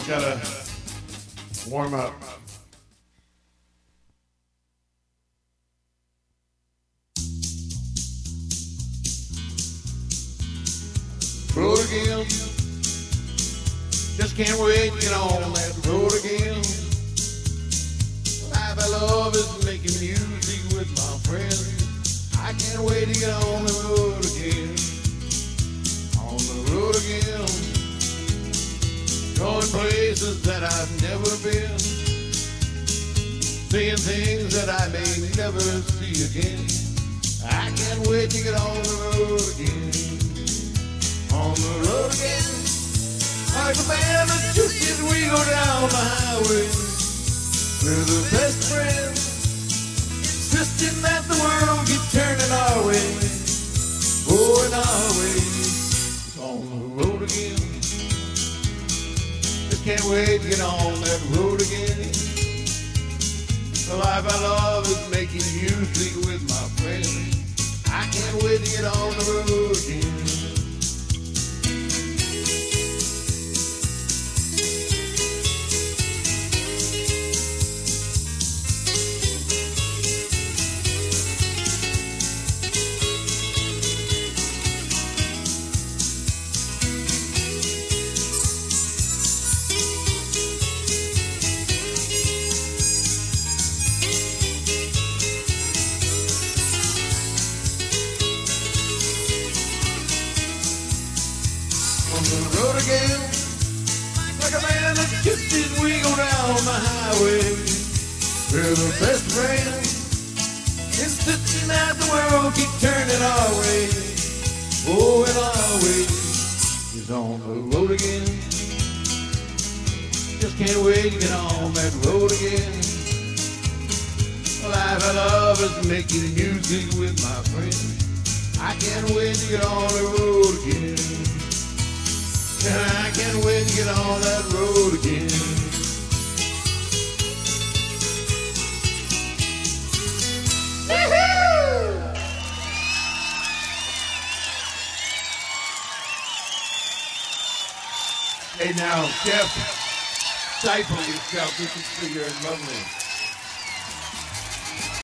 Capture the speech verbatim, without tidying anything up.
Gotta warm up. Road again. Just can't wait to get on that road again. Life I love is making music with my friends. I can't wait to get on the road again. On the road again. Going places that I've never been. Seeing things that I may never see again. I can't wait to get on the road again. On the road again. Like a band of gypsies, we go down the highway. We're the best friends, insisting that the world keep turning our way. Going our way. On the road again. Just can't wait to get on that road again. The life I love is making music with my friends. I can't wait to get on the road again. On the road again, like a band of gypsies, we go down the highway. We're the best friends, insisting that the world keep turning our way. Oh, and our way is on the road again. Just can't wait to get on that road again. The life I love is making music with my friends. I can't wait to get on the road again. I can't wait to get on that road again. Woo-hoo! Hey now, Jeff, stifle yourself. This is for your lovely.